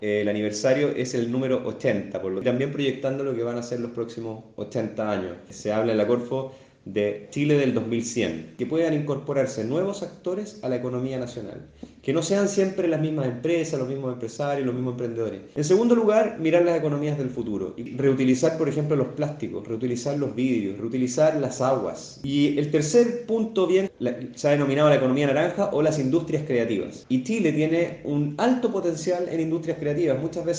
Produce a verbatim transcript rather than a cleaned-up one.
Eh, el aniversario es el número ochenta, por lo también proyectando lo que van a ser los próximos ochenta años. Se habla en la Corfo de Chile del dos mil cien, que puedan incorporarse nuevos actores a la economía nacional, que no sean siempre las mismas empresas, los mismos empresarios, los mismos emprendedores. En segundo lugar, mirar las economías del futuro y reutilizar, por ejemplo, los plásticos, reutilizar los vidrios, reutilizar las aguas. Y el tercer punto bien la, se ha denominado la economía naranja o las industrias creativas. Y Chile tiene un alto potencial en industrias creativas. Muchas veces